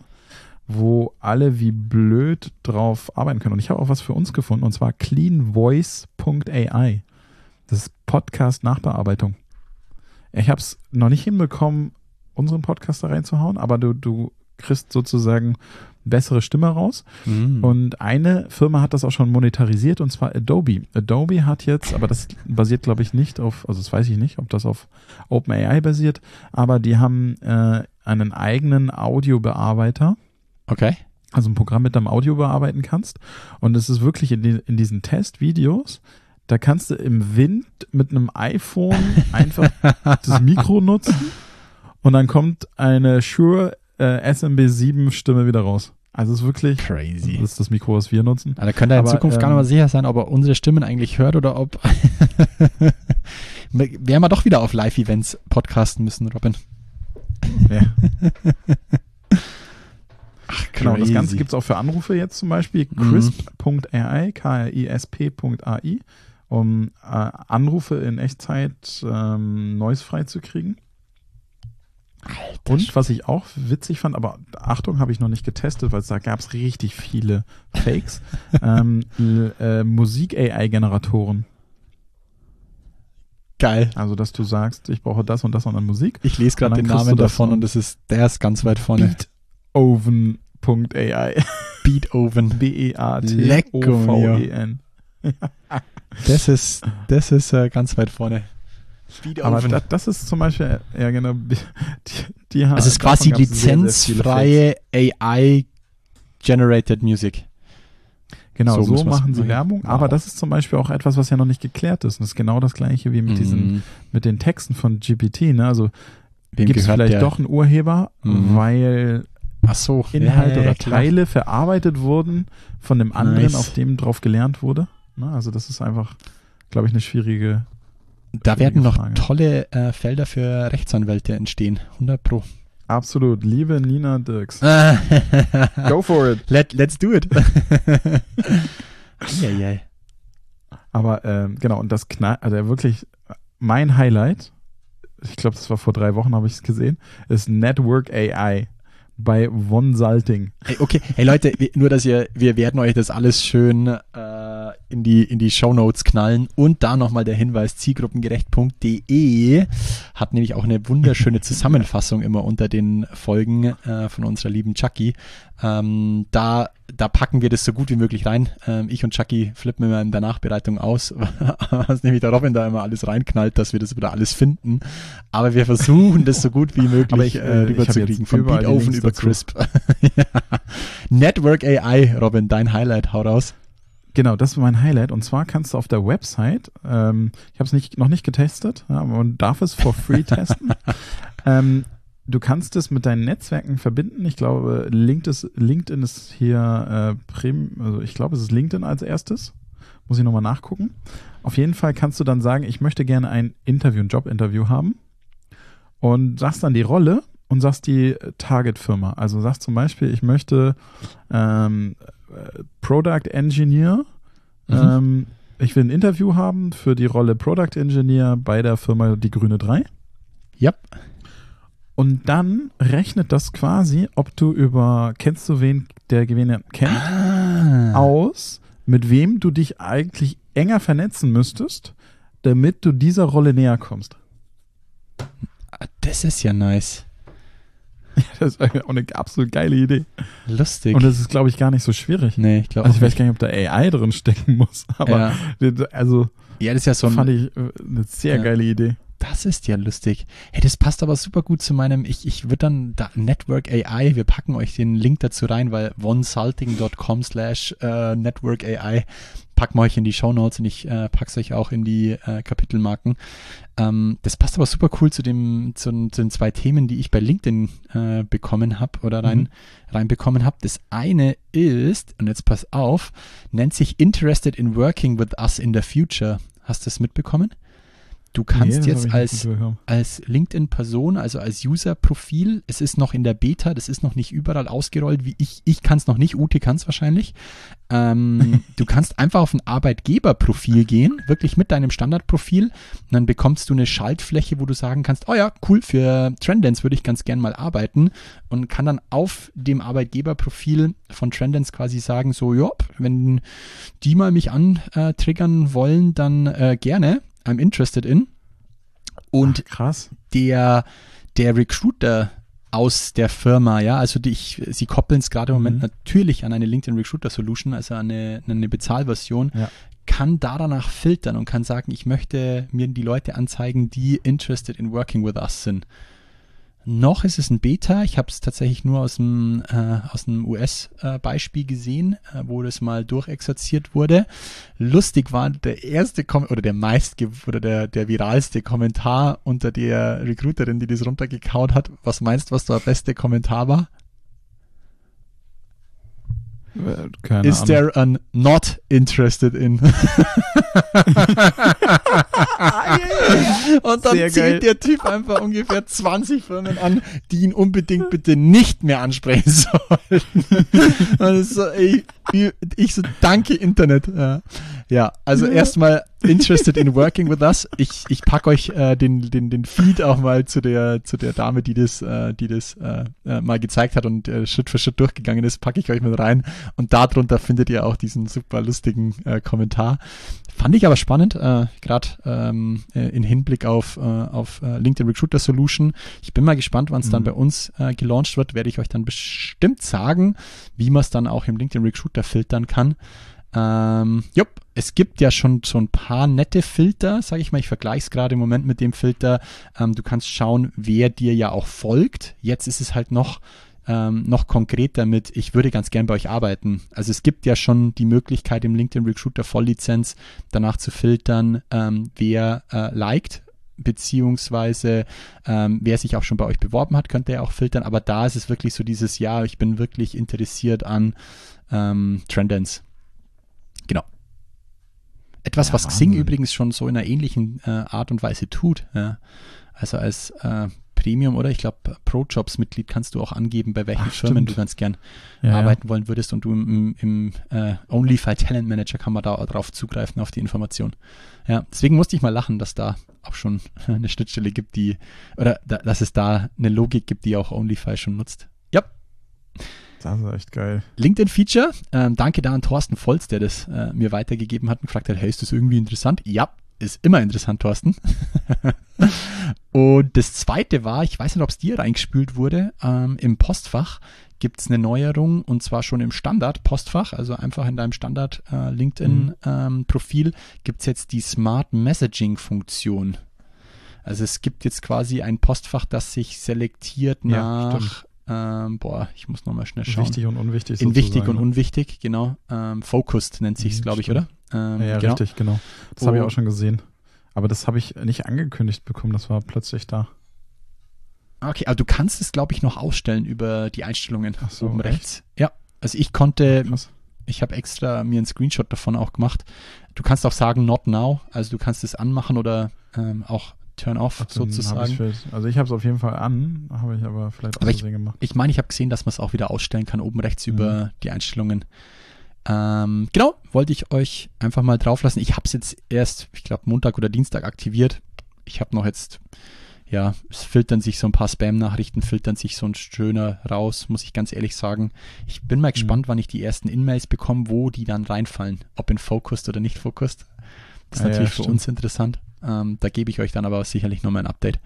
wo alle wie blöd drauf arbeiten können. Und ich habe auch was für uns gefunden, und zwar cleanvoice.ai. Das ist Podcast-Nachbearbeitung. Ich habe es noch nicht hinbekommen, unseren Podcast da reinzuhauen, aber du kriegst sozusagen bessere Stimme raus. Und eine Firma hat das auch schon monetarisiert, und zwar Adobe. Adobe hat jetzt, aber das basiert, glaube ich, nicht auf, also das weiß ich nicht, ob das auf OpenAI basiert, aber die haben einen eigenen Audiobearbeiter. Okay. Also ein Programm, mit dem Audio bearbeiten kannst. Und es ist wirklich in diesen Testvideos, da kannst du im Wind mit einem iPhone einfach das Mikro nutzen und dann kommt eine Shure SMB7 Stimme wieder raus. Also es ist wirklich crazy. Das ist das Mikro, was wir nutzen. Da könnt ihr in Zukunft gar nicht mal sicher sein, ob er unsere Stimmen eigentlich hört oder ob werden wir doch wieder auf Live-Events podcasten müssen, Robin. Ja. Ach, genau, das Ganze gibt es auch für Anrufe jetzt zum Beispiel. Crisp.ai, KRISP.ai, um Anrufe in Echtzeit noise-frei zu kriegen. Alter, und was ich auch witzig fand, aber Achtung, habe ich noch nicht getestet, weil da gab es richtig viele Fakes, Musik-AI-Generatoren. Geil. Also, dass du sagst, ich brauche das und das an Musik. Ich lese gerade den Namen davon und der ist ganz weit vorne. Beethoven.ai. Beethoven. B-E-A-T-O-V-E-N. Das ist ganz weit vorne. Aber das ist zum Beispiel, ja genau, die haben. Es ist quasi lizenzfreie AI-generated Music. Genau, so machen sie Werbung, aber das ist zum Beispiel auch etwas, was ja noch nicht geklärt ist. Und das ist genau das Gleiche wie mit mit den Texten von GPT, ne? Also gibt es vielleicht doch einen Urheber, weil Inhalte oder Teile verarbeitet wurden von dem anderen, auf dem drauf gelernt wurde. Ne? Also das ist einfach, glaube ich, eine schwierige Da werden noch tolle Felder für Rechtsanwälte entstehen, 100%. Absolut. Liebe Nina Dirks. Go for it. Let's do it. Yeah. Aber genau, und das also wirklich mein Highlight ich glaube, das war vor 3 Wochen, habe ich es gesehen, ist Network AI bei Vonsalting. Hey, okay, hey Leute, nur dass wir werden euch das alles schön in die Shownotes knallen und da nochmal der Hinweis, zielgruppengerecht.de hat nämlich auch eine wunderschöne Zusammenfassung immer unter den Folgen von unserer lieben Chucky. Da packen wir das so gut wie möglich rein. Ich und Chucky flippen immer in der Nachbereitung aus, was nämlich der Robin da immer alles reinknallt, dass wir das wieder alles finden. Aber wir versuchen das so gut wie möglich rüberzukriegen. Von Beetofen über Crisp. Ja. Network AI, Robin, dein Highlight, hau raus. Genau, das war mein Highlight. Und zwar kannst du auf der Website, ich habe es noch nicht getestet, ja, aber man darf es for free testen. Du kannst es mit deinen Netzwerken verbinden. Ich glaube, LinkedIn ist hier also ich glaube, es ist LinkedIn als erstes. Muss ich nochmal nachgucken. Auf jeden Fall kannst du dann sagen, ich möchte gerne ein Jobinterview haben und sagst dann die Rolle und sagst die Target-Firma. Also sagst zum Beispiel, ich möchte Product Engineer. Ich will ein Interview haben für die Rolle Product Engineer bei der Firma Die Grüne 3. Ja. Und dann rechnet das quasi, ob du kennst du wen, der Gewinner kennt, aus, mit wem du dich eigentlich enger vernetzen müsstest, damit du dieser Rolle näher kommst. Das ist ja nice. Ja, das ist auch eine absolut geile Idee. Lustig. Und das ist, glaube ich, gar nicht so schwierig. Nee, ich glaube Also ich weiß gar nicht, ob da AI drin stecken muss, aber also ja, das ist ja so fand ich eine sehr geile Idee. Das ist ja lustig. Hey, das passt aber super gut zu meinem, ich würde dann Network AI, wir packen euch den Link dazu rein, weil vonsalting.com/Network AI packen wir euch in die Shownotes und ich pack's euch auch in die Kapitelmarken. Das passt aber super cool zu den 2 Themen, die ich bei LinkedIn bekommen habe oder reinbekommen habe. Das eine ist, und jetzt pass auf, nennt sich Interested in Working with Us in the Future. Hast du das mitbekommen? Du kannst jetzt als LinkedIn-Person, also als User-Profil, es ist noch in der Beta, das ist noch nicht überall ausgerollt, wie ich kann es noch nicht, Ute kann es wahrscheinlich. Du kannst einfach auf ein Arbeitgeber-Profil gehen, wirklich mit deinem Standardprofil, und dann bekommst du eine Schaltfläche, wo du sagen kannst, oh ja, cool, für Trendance würde ich ganz gern mal arbeiten, und kann dann auf dem Arbeitgeberprofil von Trendance quasi sagen, so, ja, wenn die mal mich antriggern wollen, dann gerne. I'm interested in. Und krass. Der Recruiter aus der Firma, ja, also sie koppeln es gerade im Moment natürlich an eine LinkedIn Recruiter Solution, also an eine Bezahlversion, kann danach filtern und kann sagen, ich möchte mir die Leute anzeigen, die interested in working with us sind. Noch ist es ein Beta. Ich habe es tatsächlich nur aus dem US-Beispiel gesehen, wo das mal durchexerziert wurde. Lustig war der erste der viralste Kommentar unter der Recruiterin, die das runtergekaut hat. Was meinst du, was der beste Kommentar war? Keine Is Ahnung. there an not interested in? Und dann zählt der Typ einfach ungefähr 20 Firmen an, die ihn unbedingt bitte nicht mehr ansprechen sollen. Und so, ich so, danke Internet. Ja, also erstmal interested in working with us. Ich packe euch den Feed auch mal zu der Dame, die das mal gezeigt hat und Schritt für Schritt durchgegangen ist, packe ich euch mit rein. Und darunter findet ihr auch diesen super lustigen Kommentar. Fand ich aber spannend, gerade in Hinblick auf LinkedIn Recruiter Solution. Ich bin mal gespannt, wann es dann bei uns gelauncht wird. Werde ich euch dann bestimmt sagen, wie man es dann auch im LinkedIn Recruiter filtern kann. Es gibt ja schon so ein paar nette Filter, sage ich mal. Ich vergleiche es gerade im Moment mit dem Filter. Du kannst schauen, wer dir ja auch folgt. Jetzt ist es halt noch konkreter mit, ich würde ganz gern bei euch arbeiten. Also es gibt ja schon die Möglichkeit im LinkedIn Recruiter Volllizenz danach zu filtern, wer liked, beziehungsweise wer sich auch schon bei euch beworben hat, könnt ihr ja auch filtern. Aber da ist es wirklich so dieses, ja, ich bin wirklich interessiert an Trendance. Genau. Etwas, was Xing übrigens schon so in einer ähnlichen Art und Weise tut. Ja. Also als Premium, oder? Ich glaube, Pro-Jobs-Mitglied kannst du auch angeben, bei welchen Firmen stimmt. du ganz gern Ja, arbeiten wollen würdest, und du im OnlyFi Talent Manager kann man da drauf zugreifen, auf die Information. Ja, deswegen musste ich mal lachen, dass da auch schon eine Schnittstelle gibt, dass es da eine Logik gibt, die auch OnlyFi schon nutzt. Ja. Das ist echt geil. LinkedIn-Feature. Danke da an Thorsten Volz, der das mir weitergegeben hat und gefragt hat, hey, ist das irgendwie interessant? Ja, ist immer interessant, Thorsten. Und das zweite war, ich weiß nicht, ob es dir reingespült wurde, im Postfach gibt es eine Neuerung, und zwar schon im Standard-Postfach, also einfach in deinem Standard-LinkedIn-Profil gibt es jetzt die Smart Messaging-Funktion. Also es gibt jetzt quasi ein Postfach, das sich selektiert nach, ich muss nochmal schnell schauen. Wichtig und unwichtig In sozusagen. wichtig und unwichtig, genau. Focused nennt sich es, glaube ich, oder? Ja, genau. richtig, genau. Das habe ich auch schon gesehen. Aber das habe ich nicht angekündigt bekommen, das war plötzlich da. Okay, aber du kannst es, glaube ich, noch ausstellen über die Einstellungen Ach so, oben echt? rechts. Ja, also ich konnte, Krass. ich habe extra mir einen Screenshot davon auch gemacht. Du kannst auch sagen, not now, also du kannst es anmachen oder auch turn off Dann sozusagen. also ich habe es auf jeden Fall an, habe ich aber vielleicht aus Versehen gemacht. Ich meine, ich habe gesehen, dass man es auch wieder ausstellen kann, oben rechts über die Einstellungen. Genau, wollte ich euch einfach mal drauf lassen. Ich habe es jetzt erst, ich glaube, Montag oder Dienstag aktiviert. Ich habe noch jetzt, es filtern sich so ein paar Spam-Nachrichten, filtern sich so ein schöner raus, muss ich ganz ehrlich sagen. Ich bin mal gespannt, wann ich die ersten In-Mails bekomme, wo die dann reinfallen, ob in Focused oder nicht Focused. Das ist natürlich für uns interessant. Da gebe ich euch dann aber sicherlich nochmal ein Update.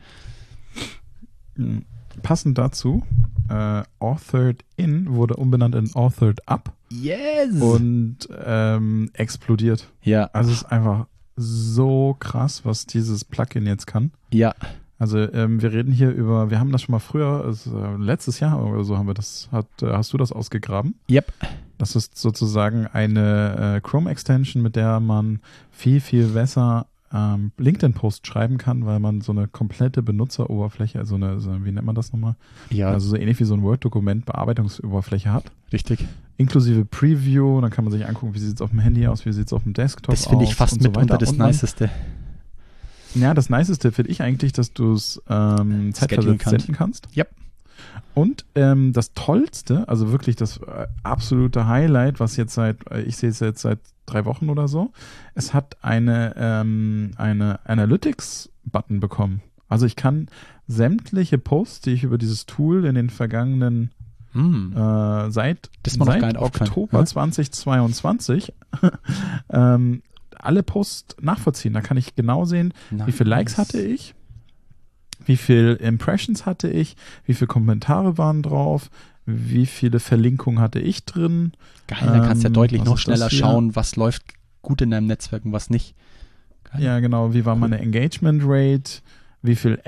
Passend dazu, Authored In wurde umbenannt in Authored Up. Yes! Und explodiert. Ja. Also es ist einfach so krass, was dieses Plugin jetzt kann. Ja. Also wir reden hier über, wir haben das schon mal früher, letztes Jahr oder so haben wir das, hast du das ausgegraben? Yep. Das ist sozusagen eine Chrome-Extension, mit der man viel, viel besser LinkedIn-Post schreiben kann, weil man so eine komplette Benutzeroberfläche, wie nennt man das nochmal? Ja. Also so ähnlich wie so ein Word-Dokument Bearbeitungsoberfläche hat. Richtig. Inklusive Preview, dann kann man sich angucken, wie sieht es auf dem Handy aus, wie sieht es auf dem Desktop aus. Das finde ich fast mitunter das Niceste. Ja, das Niceste finde ich eigentlich, dass du es zeitversetzt senden kannst. Yep. Und das Tollste, also wirklich das absolute Highlight, was jetzt ich sehe es jetzt seit 3 Wochen oder so, es hat eine Analytics-Button bekommen. Also ich kann sämtliche Posts, die ich über dieses Tool in den vergangenen seit Oktober 2022 alle Posts nachvollziehen. Da kann ich genau sehen, wie viele Likes hatte ich, wie viele Impressions hatte ich, wie viele Kommentare waren drauf, wie viele Verlinkungen hatte ich drin. Geil, dann kannst du ja deutlich noch schneller schauen, was läuft gut in deinem Netzwerk und was nicht. Geil. Ja, genau. Wie war meine Engagement Rate? Wie viel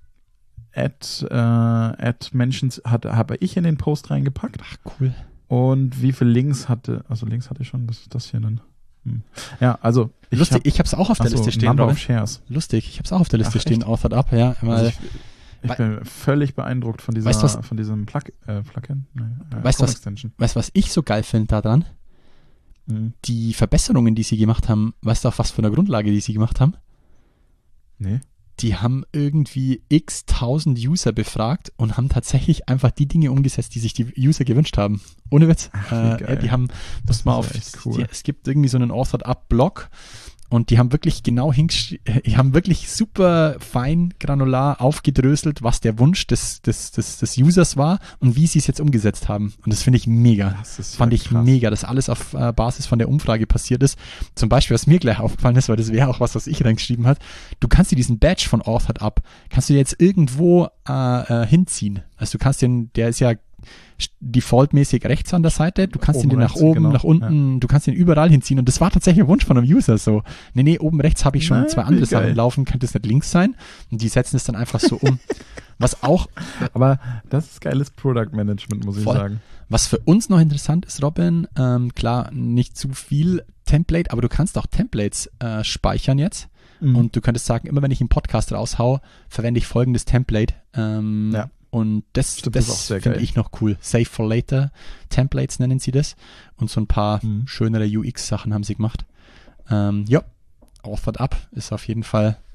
Ad-Mentions habe ich in den Post reingepackt? Ach, cool. Und wie viele Links hatte ich schon, was ist das hier denn? Ja, also ich habe es auch auf der Liste stehen. Number of Shares. Lustig, ich habe es auch auf der Liste stehen, Authored Up, ja. Also ich bin völlig beeindruckt von diesem Plugin. Weißt du, was ich so geil finde daran? Die Verbesserungen, die sie gemacht haben, weißt du, auf was für einer Grundlage die sie gemacht haben? Nee. Die haben irgendwie x-tausend User befragt und haben tatsächlich einfach die Dinge umgesetzt, die sich die User gewünscht haben. Ohne Witz. Die haben, es gibt irgendwie so einen Authored-Up-Blog und die haben wirklich wirklich super fein granular aufgedröselt, was der Wunsch des Users war und wie sie es jetzt umgesetzt haben. Und das finde ich mega. Fand ich mega, dass alles auf Basis von der Umfrage passiert ist. Zum Beispiel, was mir gleich aufgefallen ist, weil das wäre auch was ich reingeschrieben habe, du kannst dir diesen Badge von Authored Up, kannst du jetzt irgendwo hinziehen. Also du kannst der ist ja defaultmäßig rechts an der Seite, du kannst ihn nach oben, nach unten, du kannst ihn überall hinziehen und das war tatsächlich ein Wunsch von einem User so. Nee, oben rechts habe ich schon 2 andere Sachen laufen, könnte es nicht links sein und die setzen es dann einfach so um. Was auch... Aber das ist geiles Product Management, muss ich sagen. Was für uns noch interessant ist, Robin, klar, nicht zu viel Template, aber du kannst auch Templates speichern jetzt. Und du könntest sagen, immer wenn ich einen Podcast raushau, verwende ich folgendes Template. Und das finde ich noch cool. Save for Later Templates nennen sie das. Und so ein paar schönere UX-Sachen haben sie gemacht. Authored Up ist auf jeden Fall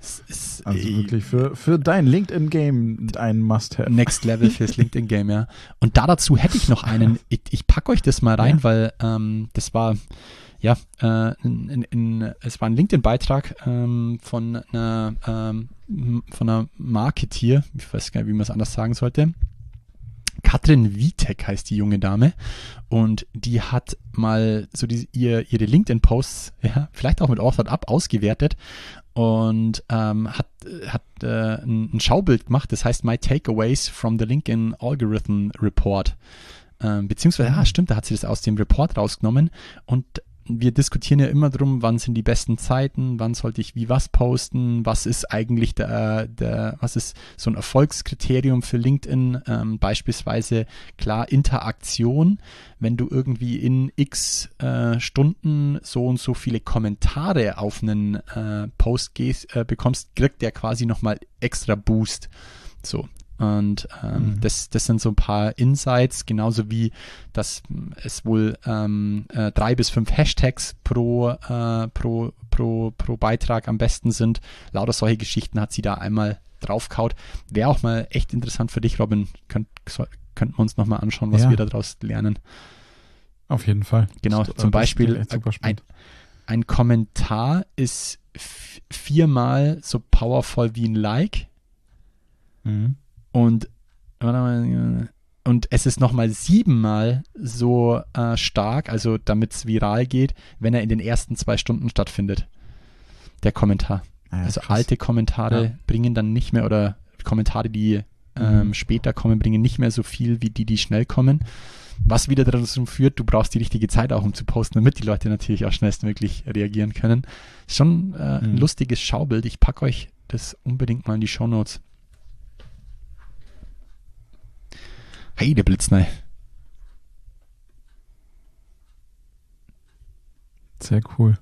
Es ist Also wirklich für dein LinkedIn-Game ein Must-Have. Next Level fürs LinkedIn-Game, ja. Und dazu hätte ich noch einen, ich packe euch das mal rein, weil das war, ja, es war ein LinkedIn-Beitrag von einer Marketeer, ich weiß gar nicht, wie man es anders sagen sollte. Katrin Witek heißt die junge Dame und die hat mal so ihre LinkedIn-Posts, ja, vielleicht auch mit Authored Up ausgewertet und hat ein Schaubild gemacht, das heißt My Takeaways from the LinkedIn Algorithm Report. Beziehungsweise, stimmt, da hat sie das aus dem Report rausgenommen und wir diskutieren ja immer drum, wann sind die besten Zeiten, wann sollte ich wie was posten, was ist eigentlich was ist so ein Erfolgskriterium für LinkedIn, beispielsweise klar Interaktion, wenn du irgendwie in x Stunden so und so viele Kommentare auf einen Post bekommst, kriegt der quasi nochmal extra Boost, so. Und das sind so ein paar Insights, genauso wie, dass es wohl 3 bis 5 Hashtags pro Beitrag am besten sind. Lauter solche Geschichten hat sie da einmal draufgehauen. Wäre auch mal echt interessant für dich, Robin. Könnten wir uns nochmal anschauen, was wir daraus lernen. Auf jeden Fall. Genau, zum Beispiel ein Kommentar ist 4-mal so powerful wie ein Like. Mhm. Und es ist nochmal 7-mal so stark, also damit es viral geht, wenn er in den ersten 2 Stunden stattfindet. Der Kommentar. Also krass. Alte Kommentare bringen dann nicht mehr, oder Kommentare, die später kommen, bringen nicht mehr so viel wie die schnell kommen. Was wieder dazu führt, du brauchst die richtige Zeit auch, um zu posten, damit die Leute natürlich auch schnellstmöglich reagieren können. Schon ein lustiges Schaubild. Ich packe euch das unbedingt mal in die Shownotes. Hey, der Blitznei. Sehr cool.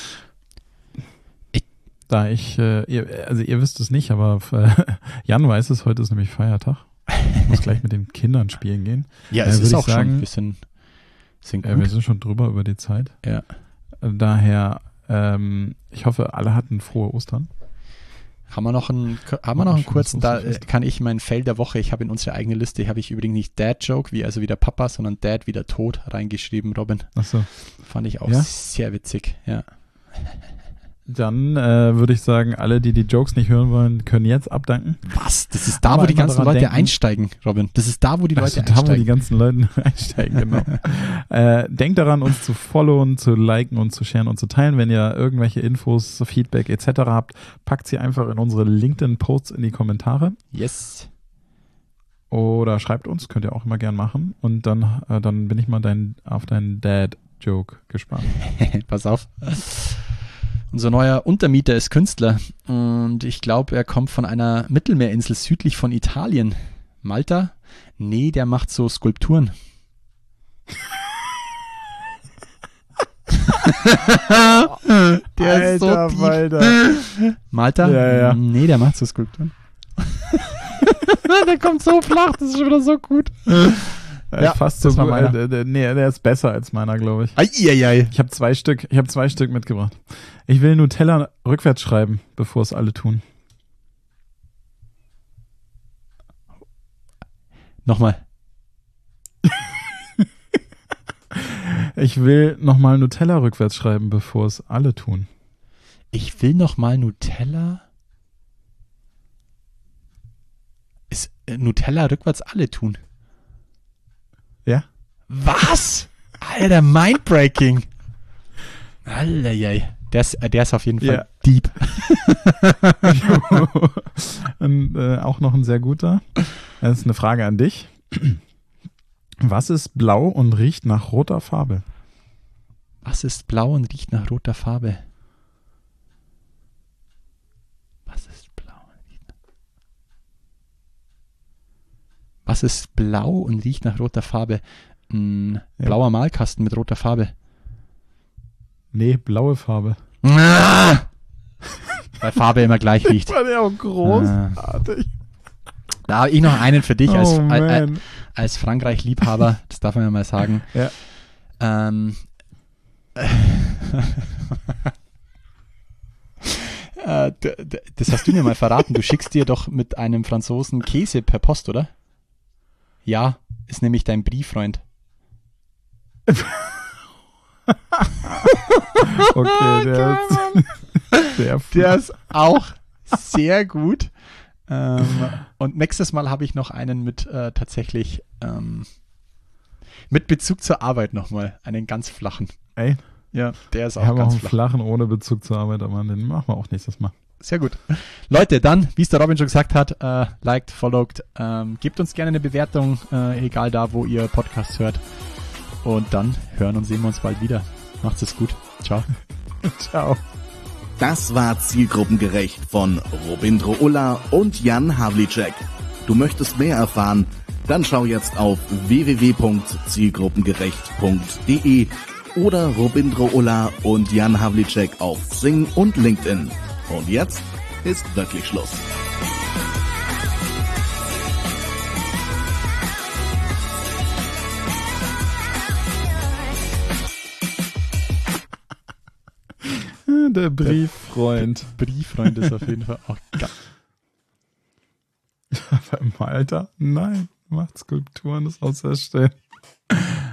Ihr wisst es nicht, aber Jan weiß es, heute ist nämlich Feiertag. Ich muss gleich mit den Kindern spielen gehen. Ja, es ist auch schon ein bisschen gut. Wir sind schon drüber über die Zeit. Ja. Daher, ich hoffe, alle hatten frohe Ostern. Haben wir noch einen kurzen, da kann ich mein Fail der Woche, ich habe in unsere eigene Liste, habe ich übrigens nicht Dad-Joke, wie der Papa, sondern Dad wie der Tod reingeschrieben, Robin. Ach so. Fand ich auch sehr witzig, ja. Dann würde ich sagen, alle, die Jokes nicht hören wollen, können jetzt abdanken. Was? Das ist da, wo die ganzen Leute einsteigen, Robin. Das ist da, wo die Leute einsteigen. Da, wo die ganzen Leute einsteigen, genau. Denkt daran, uns zu followen, zu liken und zu sharen und zu teilen. Wenn ihr irgendwelche Infos, Feedback etc. habt, packt sie einfach in unsere LinkedIn-Posts in die Kommentare. Yes. Oder schreibt uns, könnt ihr auch immer gern machen. Und dann bin ich mal auf deinen Dad-Joke gespannt. Pass auf. Unser neuer Untermieter ist Künstler und ich glaube, er kommt von einer Mittelmeerinsel südlich von Italien. Malta? Nee, der macht so Skulpturen. Der ist so deep. Alter. Malta? Ja. Nee, der macht so Skulpturen. Der kommt so flach, das ist schon wieder so gut. Ja, fast so gut. Der ist besser als meiner, glaube ich. Eieiei. Ich habe 2 Stück mitgebracht. Ich will Nutella rückwärts schreiben, bevor es alle tun. Nochmal. Ich will nochmal Nutella rückwärts schreiben, bevor es alle tun. Ich will nochmal Nutella. Ist Nutella rückwärts alle tun? Ja. Was? Alter, mindbreaking. Alter, der ist auf jeden Fall deep. Und, auch noch ein sehr guter. Das ist eine Frage an dich. Was ist blau und riecht nach roter Farbe? Was ist blau und riecht nach roter Farbe? Was ist blau und riecht nach... Was ist blau und riecht nach roter Farbe? Blauer Malkasten mit roter Farbe. Nee, blaue Farbe. Weil Farbe immer gleich riecht. War der auch großartig. Da habe ich noch einen für dich als Frankreich-Liebhaber. Das darf man ja mal sagen. Ja. Das hast du mir mal verraten. Du schickst dir doch mit einem Franzosen Käse per Post, oder? Ja, ist nämlich dein Brieffreund. Okay, der ist auch sehr gut. Und nächstes Mal habe ich noch einen mit tatsächlich mit Bezug zur Arbeit nochmal. Einen ganz flachen. Ey? Ja, der ist Wir auch haben ganz auch einen flach. flachen ohne Bezug zur Arbeit, aber den machen wir auch nächstes Mal. Sehr gut. Leute, dann, wie es der Robin schon gesagt hat, liked, followed, gebt uns gerne eine Bewertung, egal da, wo ihr Podcasts hört. Und dann hören und sehen wir uns bald wieder. Macht's es gut. Ciao. Ciao. Das war Zielgruppengerecht von Robindro Ulla und Jan Havlicek. Du möchtest mehr erfahren? Dann schau jetzt auf www.zielgruppengerecht.de oder Robindro Ulla und Jan Havlicek auf Xing und LinkedIn. Und jetzt ist wirklich Schluss. Der Brieffreund. Brieffreund ist auf jeden Fall auch geil. Aber im Alter? Nein, macht Skulpturen, das auserstellen.